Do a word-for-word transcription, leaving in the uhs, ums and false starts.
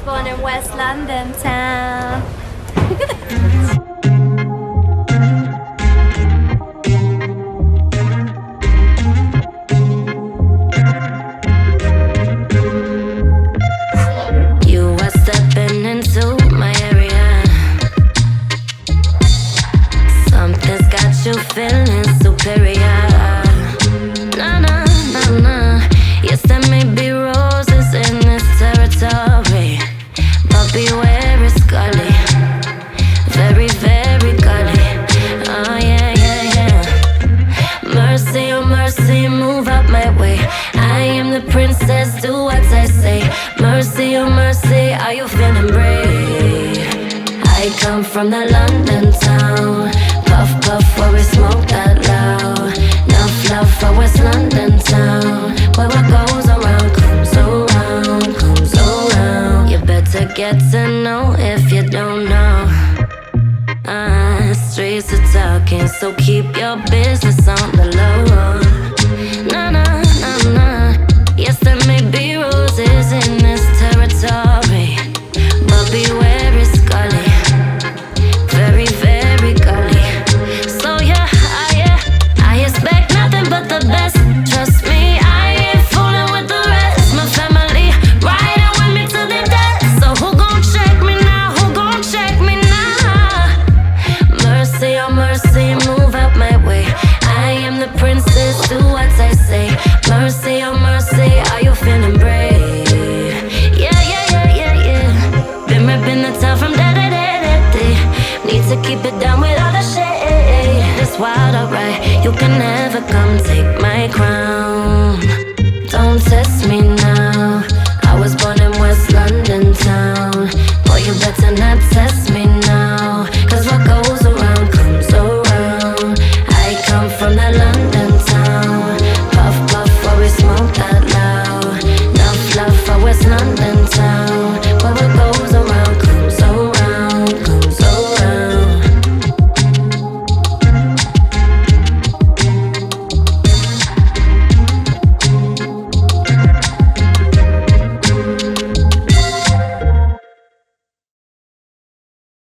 born in West London town. You are stepping into my area. Something's got you feeling superior. Nah, nah, nah, nah. Yes, there may be roses in this territory, but beware, it's gully. Very, very gully. Oh, yeah, yeah, yeah. Mercy, oh, mercy, move out my way. I am the princess, do what I say. Mercy, oh, mercy, are you feeling brave? I come from the London town. Puff, puff, where we smoke that loud. Nuff, nuff, for West London town. Where what goes around comes around, comes around. You better get to know if you don't know. Uh, streets are talking, so keep your business on the low. Nah, nah, nah, nah. Yes, there may be roses in this territory, but beware, it's gully. Very, very gully. So yeah, I, yeah, I expect nothing but the best. Trust me, I ain't fooling with the rest. My family riding with me to the death. So who gon' check me now? Who gon' check me now? Mercy, oh mercy, move out my way. I am the princess, do what I say. Mercy, oh mercy, are you feeling brave? Yeah, yeah, yeah, yeah, yeah. Been ripping the town from day to day to day. Need to keep it down with all the shade. That's wild, alright. You can never come take my crown.